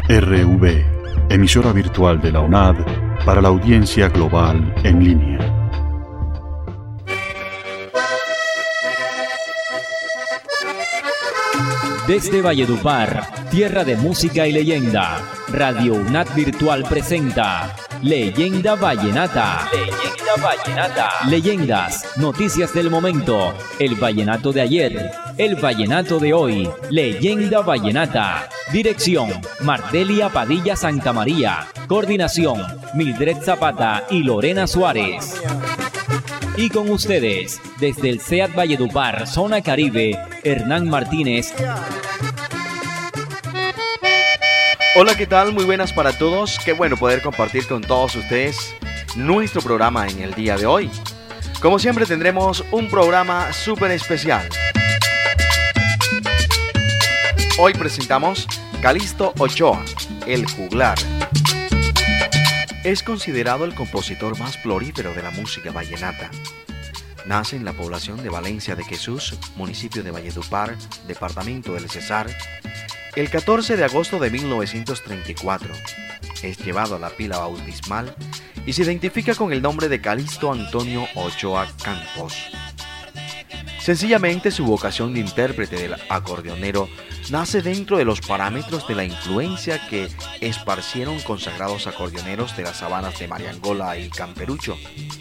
RV, emisora virtual de la UNAD para la audiencia global en línea. Desde Valledupar, tierra de música y leyenda, Radio UNAD Virtual presenta Leyenda Vallenata. Leyenda Vallenata. Leyendas, noticias del momento, el vallenato de ayer, el vallenato de hoy. Leyenda Vallenata. Dirección, Mardelia Padilla Santamaría. Coordinación, Mildred Zapata y Lorena Suárez. Y con ustedes, desde el SEAT Valledupar, Zona Caribe, Hernán Martínez. Hola, ¿qué tal? Muy buenas para todos. Qué bueno poder compartir con todos ustedes nuestro programa en el día de hoy. Como siempre tendremos un programa súper especial. Hoy presentamos Calixto Ochoa, el juglar. Es considerado el compositor más prolífero de la música vallenata. Nace en la población de Valencia de Jesús, municipio de Valledupar, departamento del Cesar, el 14 de agosto de 1934. Es llevado a la pila bautismal y se identifica con el nombre de Calixto Antonio Ochoa Campos. Sencillamente su vocación de intérprete del acordeonero nace dentro de los parámetros de la influencia que esparcieron consagrados acordeoneros de las sabanas de Mariangola y Camperucho.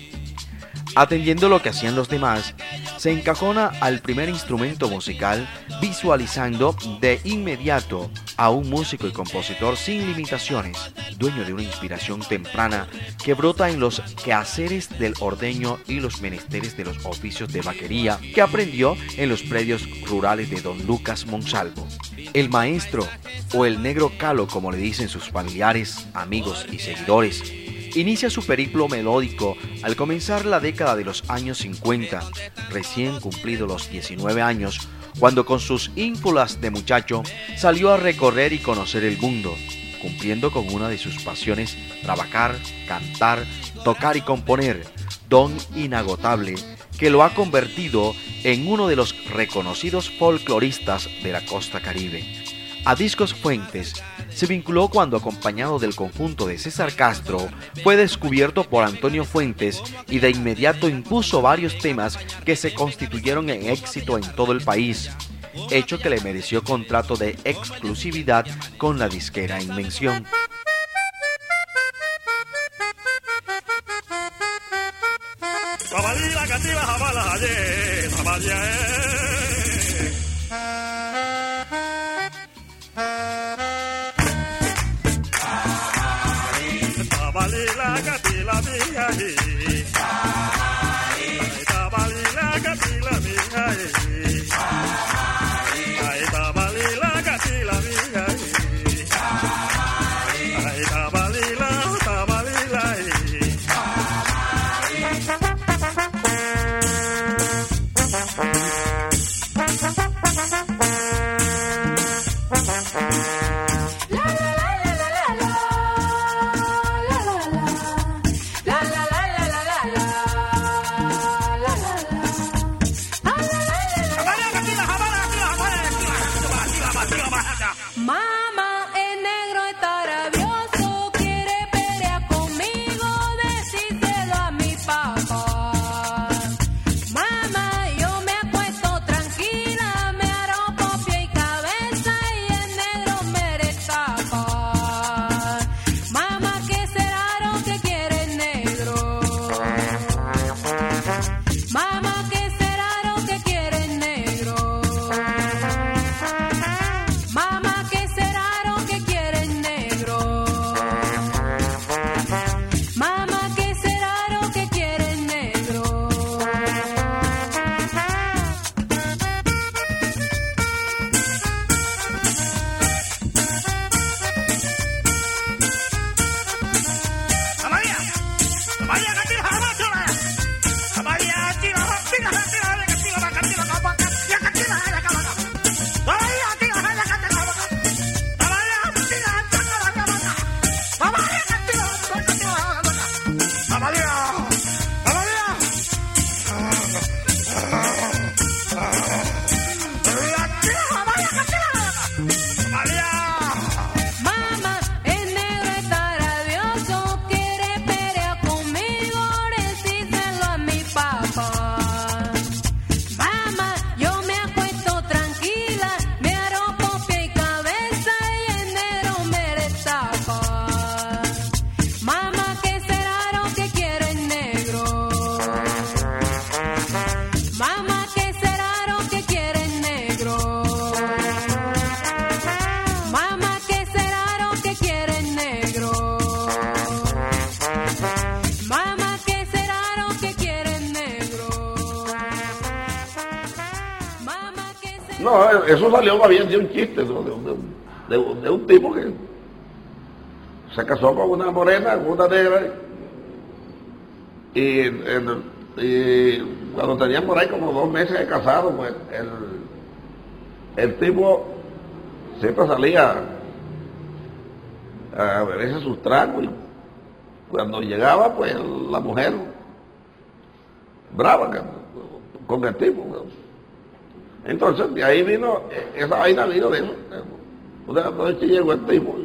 Atendiendo lo que hacían los demás, se encajona al primer instrumento musical, visualizando de inmediato a un músico y compositor sin limitaciones, dueño de una inspiración temprana que brota en los quehaceres del ordeño y los menesteres de los oficios de vaquería que aprendió en los predios rurales de don Lucas Monsalvo. El maestro, o el negro Calo como le dicen sus familiares, amigos y seguidores, inicia su periplo melódico al comenzar la década de los años 50, recién cumplidos los 19 años, cuando con sus ínfulas de muchacho salió a recorrer y conocer el mundo, cumpliendo con una de sus pasiones: trabajar, cantar, tocar y componer, don inagotable que lo ha convertido en uno de los reconocidos folcloristas de la costa caribe. A Discos Fuentes se vinculó cuando, acompañado del conjunto de César Castro, fue descubierto por Antonio Fuentes y de inmediato impuso varios temas que se constituyeron en éxito en todo el país, hecho que le mereció contrato de exclusividad con la disquera Invención. Mamá, No, eso salió más bien de un chiste, ¿no? de un tipo que se casó con una morena, con una negra, y cuando tenían por ahí como 2 meses de casado, pues el tipo siempre salía a beberse sus tragos, y cuando llegaba, pues la mujer brava con el tipo. Entonces, de ahí vino, esa vaina vino de eso. Una noche llegó el tipo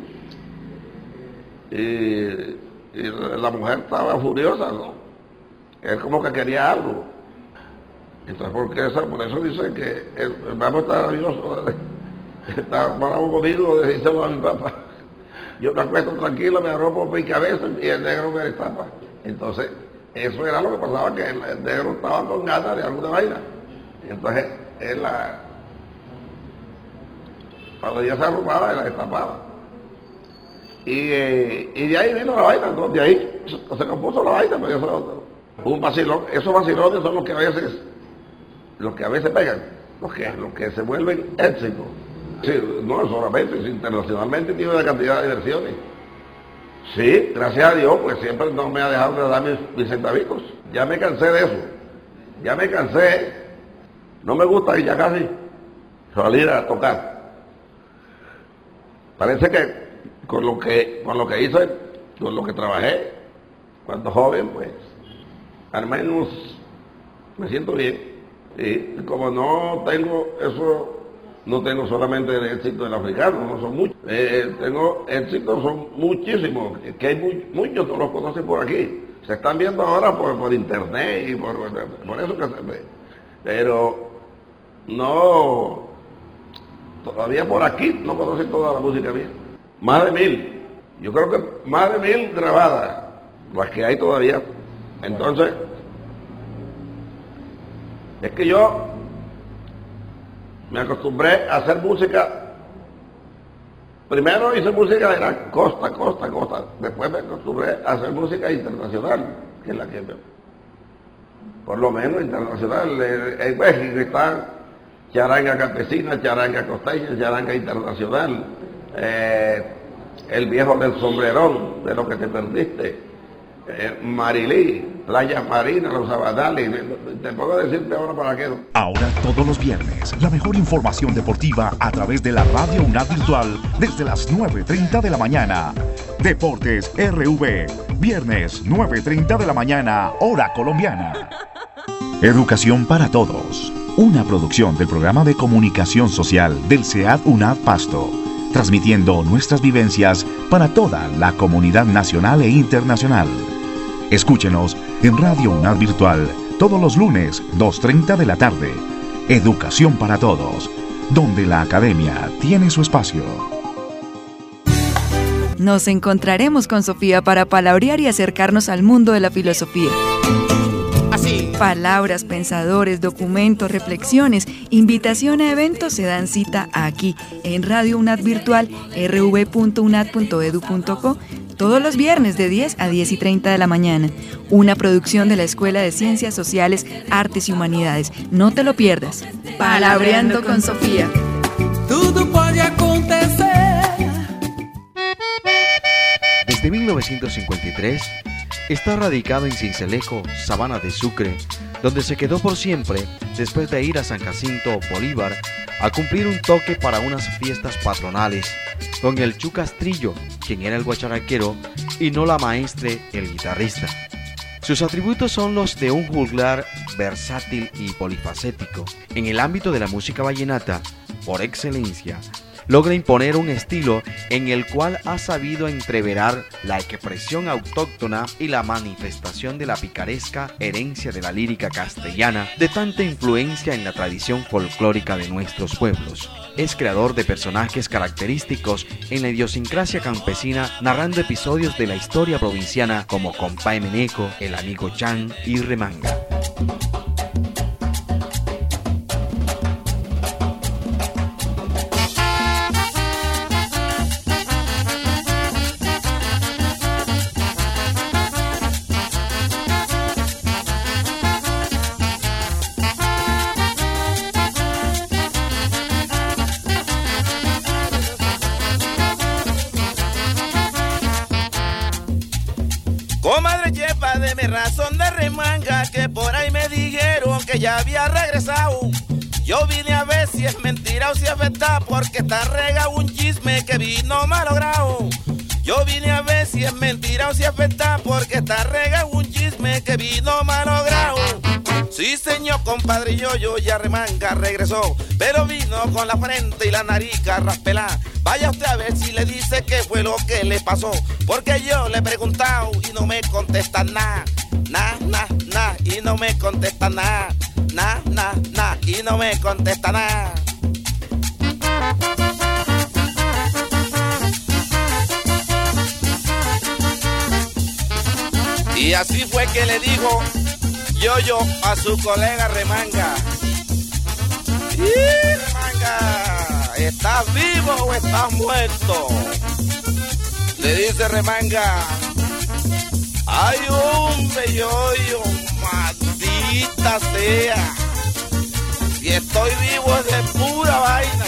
y la mujer estaba furiosa, ¿no? Él como que quería algo. Entonces, por eso dice que el papá está rabioso, está bravo conmigo, decírselo a mi papá. Yo me acuesto tranquilo, me arropo por mi cabeza y el negro me destapa. Entonces, eso era lo que pasaba, que el negro estaba con ganas de alguna vaina. Entonces, cuando ella se arrumaba, él la destapaba. Y de ahí vino la vaina, ¿no? De ahí se compuso la vaina, pero eso un vacilón. Esos vacilones son los que a veces pegan, los que se vuelven éxitos. Sí, no solamente, internacionalmente tiene una cantidad de versiones. Sí, gracias a Dios, pues siempre no me ha dejado de dar mis centavitos. Ya me cansé de eso. Ya me cansé. No me gusta ya casi salir a tocar. Parece que con lo que hice, con lo que trabajé cuando joven, pues al menos me siento bien. Y como no tengo eso, no tengo solamente el éxito del africano, no son muchos. Tengo éxitos, son muchísimos, que hay muchos, no los conocen por aquí. Se están viendo ahora por internet y por eso que se ve. Pero no, todavía por aquí no conocen toda la música mía. Más de 1000, yo creo que más de 1000 grabadas, las que hay todavía. Entonces, es que yo me acostumbré a hacer música. Primero hice música de la costa. Después me acostumbré a hacer música internacional, que es la que, por lo menos internacional. En México está charanga campesina, charanga costeña, charanga internacional. El viejo del sombrerón, de lo que te perdiste. Marilí, Playas Marinas, Los Sabanales, te puedo decirte ahora para qué. Ahora todos los viernes, la mejor información deportiva a través de la Radio UNAD Virtual desde las 9:30 de la mañana. Deportes RV, viernes 9:30 de la mañana, hora colombiana. Educación para Todos, una producción del programa de comunicación social del CEAD UNAD Pasto, transmitiendo nuestras vivencias para toda la comunidad nacional e internacional. Escúchenos en Radio UNAD Virtual todos los lunes, 2:30 de la tarde. Educación para Todos, donde la academia tiene su espacio. Nos encontraremos con Sofía para palabrear y acercarnos al mundo de la filosofía. Palabras, pensadores, documentos, reflexiones, invitación a eventos se dan cita aquí, en Radio UNAD Virtual, rv.unad.edu.co, todos los viernes de 10 a 10:30 de la mañana. Una producción de la Escuela de Ciencias Sociales, Artes y Humanidades. No te lo pierdas. Palabreando con Sofía. Todo puede acontecer. Desde 1953, está radicado en Cincelejo, Sabana de Sucre, donde se quedó por siempre después de ir a San Jacinto Bolívar a cumplir un toque para unas fiestas patronales con el Chu Castrillo, quien era el guacharaquero, y no la maestre, el guitarrista. Sus atributos son los de un juglar versátil y polifacético. En el ámbito de la música vallenata, por excelencia, logra imponer un estilo en el cual ha sabido entreverar la expresión autóctona y la manifestación de la picaresca herencia de la lírica castellana, de tanta influencia en la tradición folclórica de nuestros pueblos. Es creador de personajes característicos en la idiosincrasia campesina, narrando episodios de la historia provinciana como Compay Meneco, El Amigo Chan y Remanga. Deme razón de remanga, que por ahí me dijeron que ya había regresado. Yo vine a ver si es mentira o si es verdad, porque está regado un chisme que vino malogrado. Yo vine a ver si es mentira o si es verdad, porque está regado un chisme que vino malogrado. Sí, señor, compadre, yo ya remanga regresó, pero vino con la frente y la nariz carraspelada. Vaya usted a ver si le dice qué fue lo que le pasó, porque yo le he preguntado y no me contesta nada. Y no me contesta nada. Y no me contesta nada. Y así fue que le dijo yo a su colega Remanga. Remanga, ¿estás vivo o estás muerto? Le dice Remanga, ay hombre, yo, maldita sea, si estoy vivo es de pura vaina.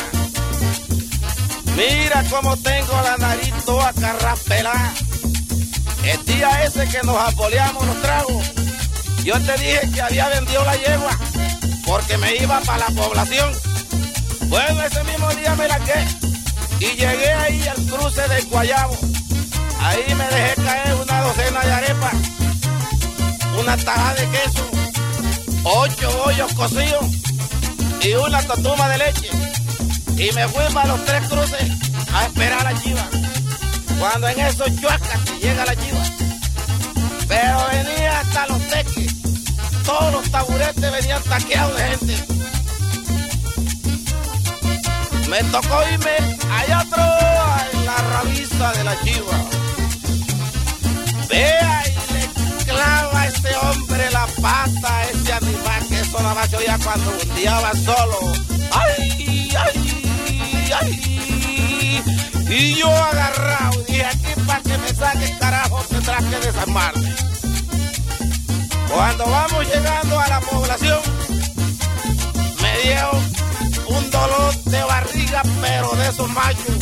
Mira cómo tengo la nariz toda carraspelada. El día ese que nos apoleamos los tragos, yo te dije que había vendido la yegua porque me iba para la población. Bueno, ese mismo día me largué y llegué ahí al cruce del Guayabo. Ahí me dejé caer una docena de arepas, una taja de queso, 8 bollos cocidos y una totuma de leche. Y me fui para los 3 cruces a esperar a la chiva. Cuando en esos chuacas que llega la chiva, pero venía hasta los teques, todos los taburetes venían taqueados de gente. Me tocó irme allá atrás en la rabiza de la chiva. Vea y le clava a ese hombre la pata a ese animal, que eso nada más se oía cuando hundiaba solo. ¡Ay! Y yo agarrado, dije, aquí para que me saque el carajo tendrá que desarmarme. Cuando vamos llegando a la población, me dio un dolor de barriga, pero de esos machos.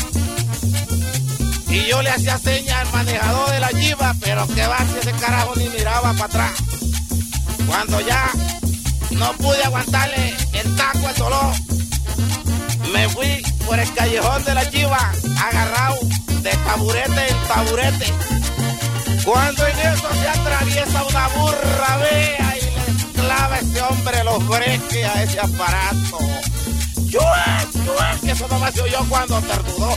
Y yo le hacía señas al manejador de la chiva, pero que va, si ese carajo ni miraba para atrás. Cuando ya no pude aguantarle el taco al dolor, me fui por el callejón de la chiva, agarrado de taburete en taburete. Cuando en eso se atraviesa una burra, vea, y le clava a ese hombre los breques a ese aparato. Que eso nomás se oyó cuando tardudó.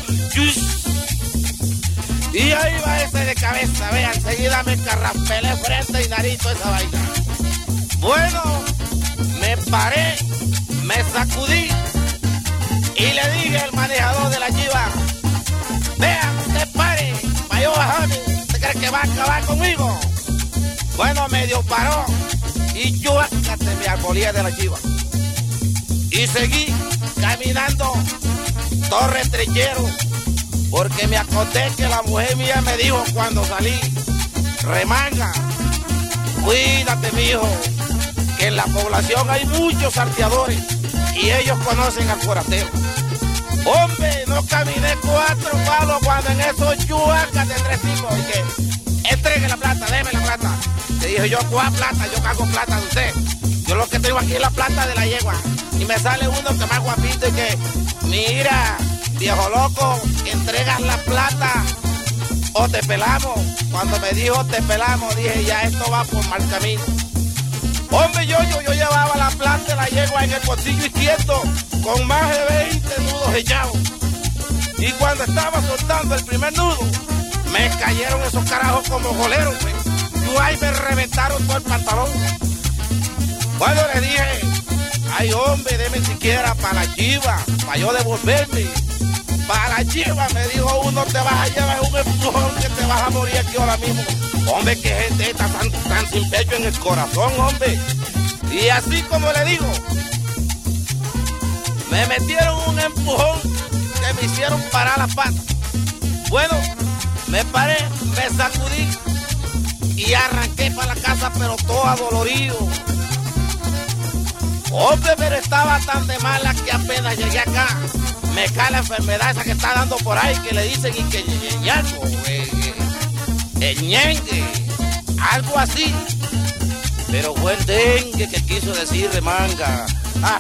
Y ahí va ese de cabeza, vea, enseguida me carraspelé frente y nariz toda esa vaina. Bueno, me paré, me sacudí y le dije al manejador de la chiva, vea, usted pare, para yo bajarme, ¿usted cree que va a acabar conmigo? Bueno, medio paró y yo hasta me arbolé de la chiva. Y seguí caminando todo retrechero, porque me acordé que la mujer mía me dijo cuando salí, Remanga, cuídate mijo, que en la población hay muchos salteadores y ellos conocen al forastero. Hombre, no caminé 4 palos cuando en esos chuacas de 3 tipos y que entregue la plata, deme la plata. Le dije yo, ¿cuál plata? Yo cago plata de usted. Yo lo que tengo aquí es la plata de la yegua. Y me sale uno que más guapito y que, mira, viejo loco, entregas la plata o te pelamos. Cuando me dijo te pelamos, dije ya esto va por mal camino. Hombre, yo llevaba la plata de la yegua en el bolsillo izquierdo con más de 20 nudos echados. Y cuando estaba soltando el primer nudo, me cayeron esos carajos como goleros, pues. Y ahí me reventaron todo el pantalón. Cuando le dije, ay hombre, deme siquiera para la chiva, para yo devolverme. Para la chiva, me dijo uno, te vas a llevar un empujón que te vas a morir aquí ahora mismo. Hombre, qué gente está tan sin pecho en el corazón, hombre. Y así como le digo, me metieron un empujón que me hicieron parar las patas. Bueno, me paré, me sacudí y arranqué para la casa, pero todo adolorido. Hombre, pero estaba tan de mala que apenas llegué acá, me cae la enfermedad esa que está dando por ahí, que le dicen y que el ñengue. algo así. Pero fue el dengue que quiso decir remanga. Ah.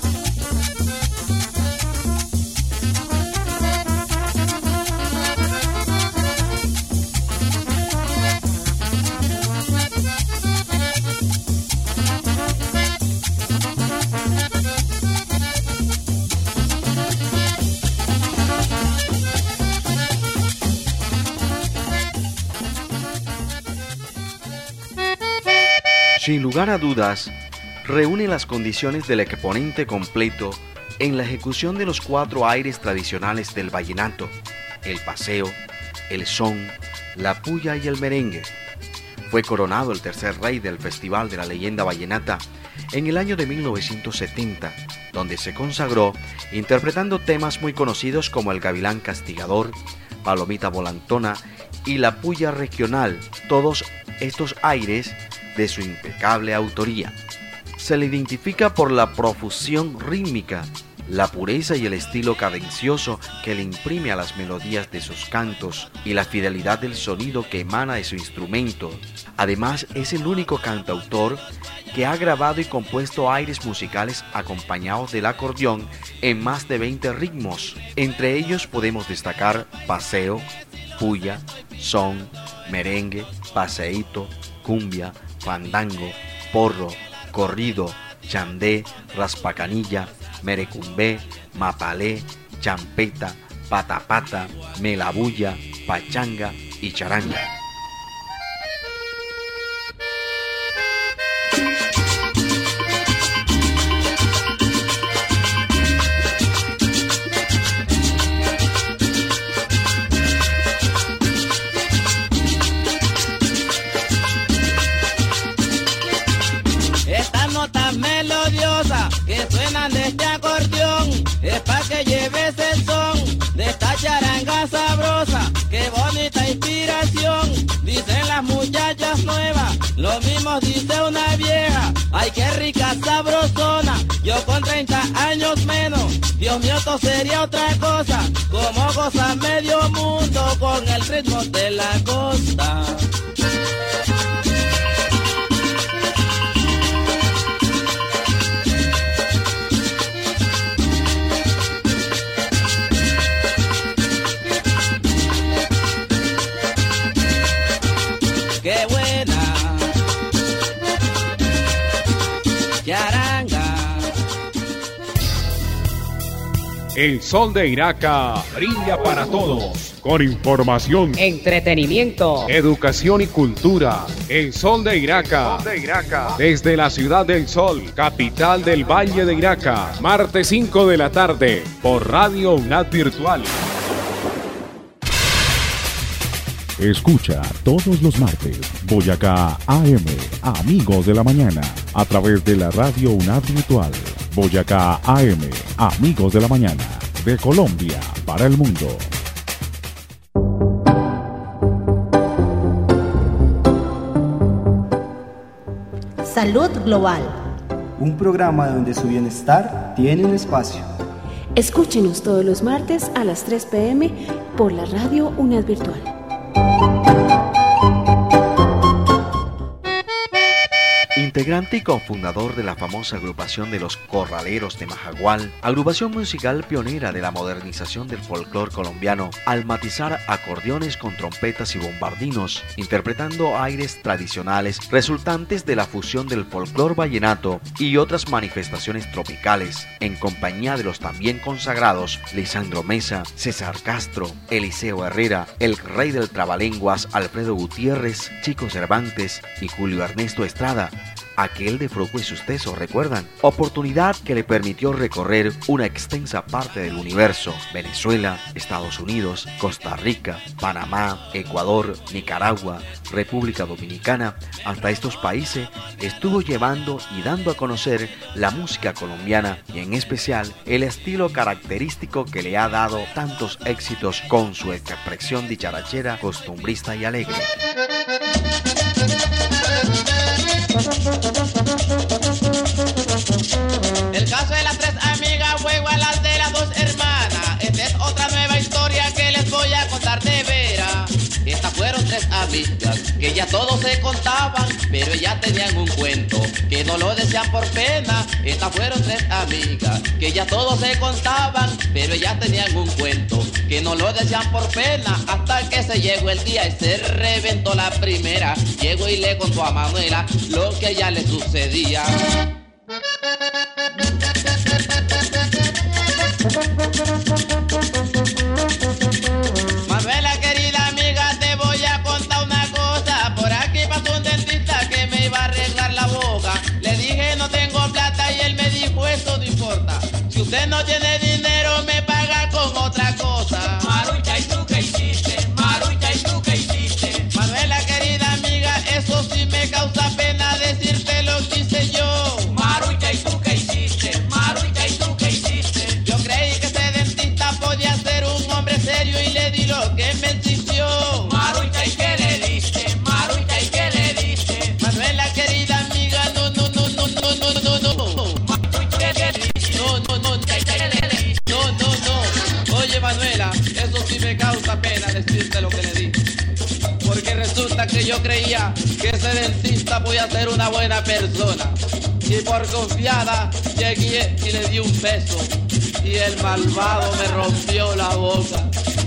Sin lugar a dudas, reúne las condiciones del exponente completo en la ejecución de los 4 aires tradicionales del vallenato: el paseo, el son, la puya y el merengue. Fue coronado el tercer rey del Festival de la Leyenda Vallenata en el año de 1970, donde se consagró interpretando temas muy conocidos como el Gavilán Castigador, Palomita Volantona y la puya regional, todos estos aires de su impecable autoría. Se le identifica por la profusión rítmica, la pureza y el estilo cadencioso que le imprime a las melodías de sus cantos y la fidelidad del sonido que emana de su instrumento. Además, es el único cantautor que ha grabado y compuesto aires musicales acompañados del acordeón en más de 20 ritmos. Entre ellos podemos destacar paseo, puya, son, merengue, paseíto, cumbia, fandango, porro, corrido, chandé, raspacanilla, merecumbé, mapalé, champeta, patapata, melabulla, pachanga y charanga. Que suenan de este acordeón, es pa' que lleves el son de esta charanga sabrosa. Qué bonita inspiración, dicen las muchachas nuevas, lo mismo dice una vieja. Ay, qué rica sabrosona, yo con 30 años menos, Dios mío, esto sería otra cosa. Como goza medio mundo con el ritmo de la costa. ¡Qué buena! Charanga. El sol de Iraca brilla para todos. Con información, entretenimiento, educación y cultura. El sol de Iraca. Desde la ciudad del sol, capital del Valle de Iraca. Martes 5 de la tarde por Radio UNAD Virtual. Escucha todos los martes Boyacá AM, Amigos de la Mañana, a través de la Radio UNAD Virtual. Boyacá AM, Amigos de la Mañana, de Colombia para el mundo. Salud Global. Un programa donde su bienestar tiene un espacio. Escúchenos todos los martes a las 3 p.m. por la Radio UNAD Virtual. Integrante y cofundador de la famosa agrupación de los Corraleros de Majagual, agrupación musical pionera de la modernización del folclore colombiano, al matizar acordeones con trompetas y bombardinos, interpretando aires tradicionales resultantes de la fusión del folclore vallenato y otras manifestaciones tropicales, en compañía de los también consagrados Lisandro Mesa, César Castro, Eliseo Herrera, el rey del trabalenguas Alfredo Gutiérrez, Chico Cervantes y Julio Ernesto Estrada. Aquel de Fruco y sus tesos, ¿recuerdan? Oportunidad que le permitió recorrer una extensa parte del universo: Venezuela, Estados Unidos, Costa Rica, Panamá, Ecuador, Nicaragua, República Dominicana. Hasta estos países estuvo llevando y dando a conocer la música colombiana y en especial el estilo característico que le ha dado tantos éxitos con su expresión dicharachera, costumbrista y alegre. El caso de las 3 amigas fue igual al de las 2 hermanas. Esta es otra nueva historia que les voy a contar de veras. Estas fueron 3 amigas. amigas, que ya todos se contaban, pero ellas tenían un cuento, que no lo decían por pena. Estas fueron 3 amigas, que ya todos se contaban, pero ellas tenían un cuento, que no lo decían por pena. Hasta que se llegó el día y se reventó la primera. Llegó y le contó a Manuela lo que ya le sucedía. Manuela, querida amiga, te voy a contar una cosa. Por aquí pasó un dentista que me iba a arreglar la boca. Le dije no tengo plata y él me dijo eso no importa. Si usted no tiene dinero me paga con otra cosa. Marucha, ¿y tú qué hiciste? Marucha, ¿y tú qué hiciste? Manuela, querida amiga, eso sí me causa pena decirte lo que hice yo. Marucha, ¿y tú qué hiciste? Marucha, ¿y tú qué hiciste? Yo creí que ese dentista podía ser un hombre serio y le di lo que me exigió. Marucha, ¿y qué le diste? Marucha, ¿y qué le diste? Manuela, querida amiga, no. Marucha, ¿qué le diste? No. Oye, Manuela, eso sí me causa pena decirte lo que le di. Porque resulta que yo creía que ese dentista podía ser una buena persona. Y por confiada llegué y le di un beso. Y el malvado me rompió la boca.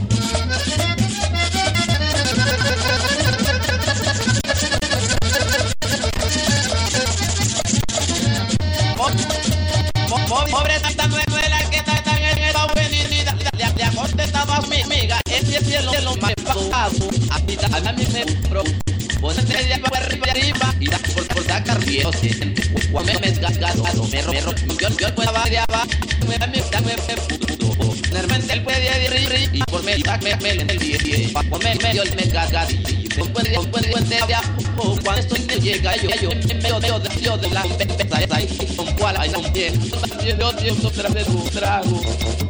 Pobre tanta Manuela que está tan en esta avenida. Le ha contestado a mi amiga. El cielo me ha pagado. A mí me pro. Ponete de arriba y da por sacar bien. Me desgastado. Me rompió. Yo puedo variar. Realmente él puede ir y por me en el 10. Por medio el desgastado. Cuando estoy llega yo en medio de la pesa y con cual hay un bien. Yo otra vez un trago.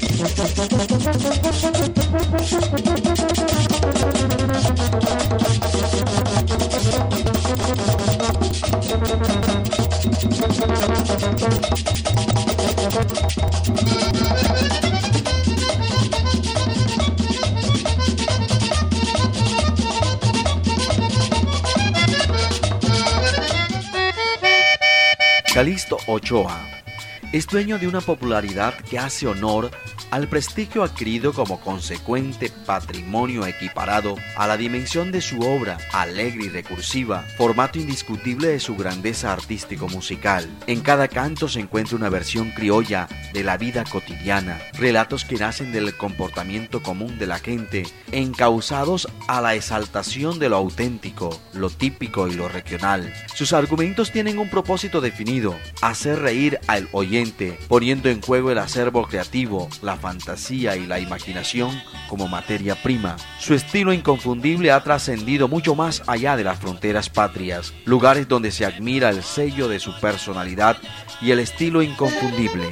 Calixto Ochoa es dueño de una popularidad que hace honor al prestigio adquirido como consecuente patrimonio equiparado a la dimensión de su obra, alegre y recursiva, formato indiscutible de su grandeza artístico-musical. En cada canto se encuentra una versión criolla de la vida cotidiana, relatos que nacen del comportamiento común de la gente, encausados a la exaltación de lo auténtico, lo típico y lo regional. Sus argumentos tienen un propósito definido: hacer reír al oyente, poniendo en juego el acervo creativo, la fantasía y la imaginación como materia prima. Su estilo inconfundible ha trascendido mucho más allá de las fronteras patrias, lugares donde se admira el sello de su personalidad y el estilo inconfundible.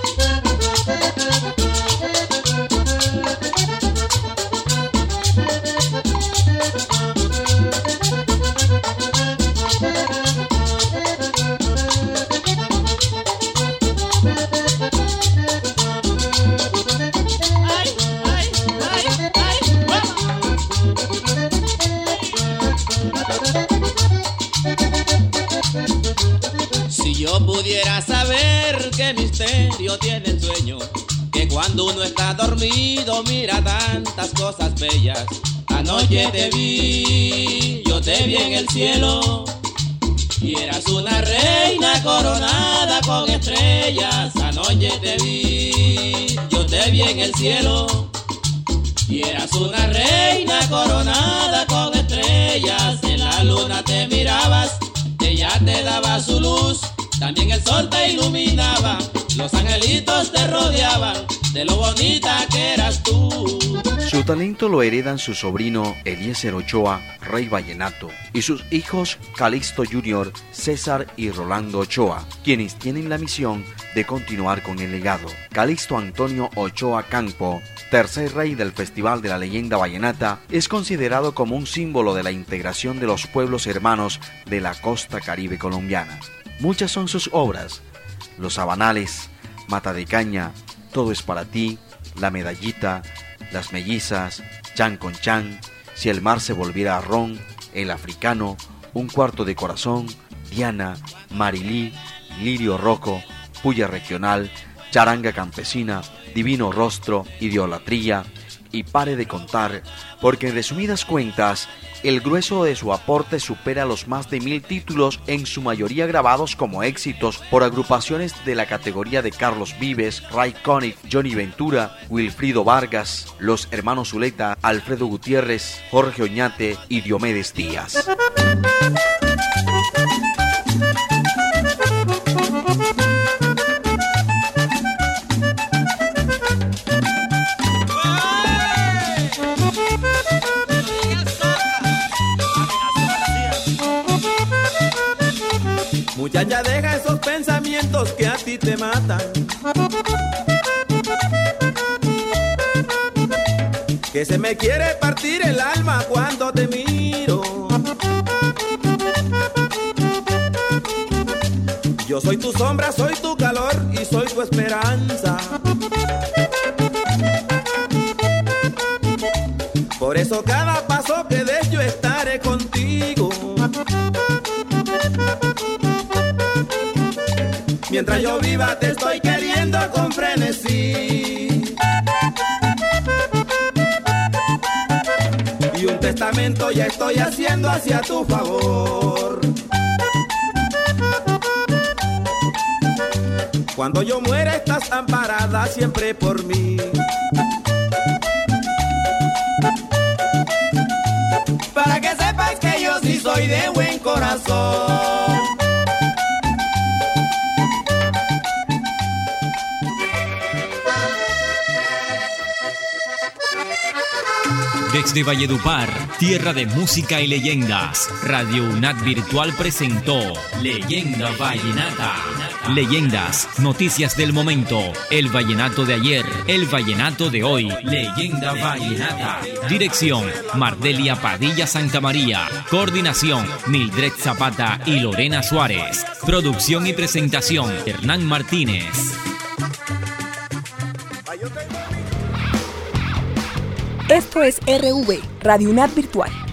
Pudiera saber qué misterio tiene el sueño, que cuando uno está dormido mira tantas cosas bellas. Anoche te vi, yo te vi en el cielo, y eras una reina coronada con estrellas. Anoche te vi, yo te vi en el cielo, y eras una reina coronada con estrellas. En la luna te mirabas, ella te daba su luz. También el sol te iluminaba, los angelitos te rodeaban, de lo bonita que eras tú. Su talento lo heredan su sobrino Eliezer Ochoa, rey vallenato, y sus hijos Calixto Jr., César y Rolando Ochoa, quienes tienen la misión de continuar con el legado. Calixto Antonio Ochoa Campo, tercer rey del Festival de la Leyenda Vallenata, es considerado como un símbolo de la integración de los pueblos hermanos de la costa caribe colombiana. Muchas son sus obras: Los Sabanales, Mata de Caña, Todo es para ti, La Medallita, Las Mellizas, Chan con Chan, Si el mar se volviera ron, El Africano, Un Cuarto de Corazón, Diana, Marilí, Lirio Rocco, Puya Regional, Charanga Campesina, Divino Rostro, Idolatría, y pare de contar, porque en resumidas cuentas, el grueso de su aporte supera los más de 1000 títulos, en su mayoría grabados como éxitos por agrupaciones de la categoría de Carlos Vives, Ray Conniff, Johnny Ventura, Wilfrido Vargas, los hermanos Zuleta, Alfredo Gutiérrez, Jorge Oñate y Diomedes Díaz. Muchacha, deja esos pensamientos que a ti te matan, que se me quiere partir el alma cuando te miro. Yo soy tu sombra, soy tu calor y soy tu esperanza. Por eso cada paso que des yo estaré contigo. Mientras yo viva te estoy queriendo con frenesí. Y un testamento ya estoy haciendo hacia tu favor. Cuando yo muera estás amparada siempre por mí. Para que sepas que yo sí soy de buen corazón. Desde Valledupar, tierra de música y leyendas, Radio UNAD Virtual presentó Leyenda Vallenata. Leyendas, noticias del momento, el vallenato de ayer, el vallenato de hoy. Leyenda Vallenata. Dirección, Mardelia Padilla Santamaría. Coordinación, Mildred Zapata y Lorena Suárez. Producción y presentación, Hernán Martínez. Esto es RV, Radio UNAD Virtual.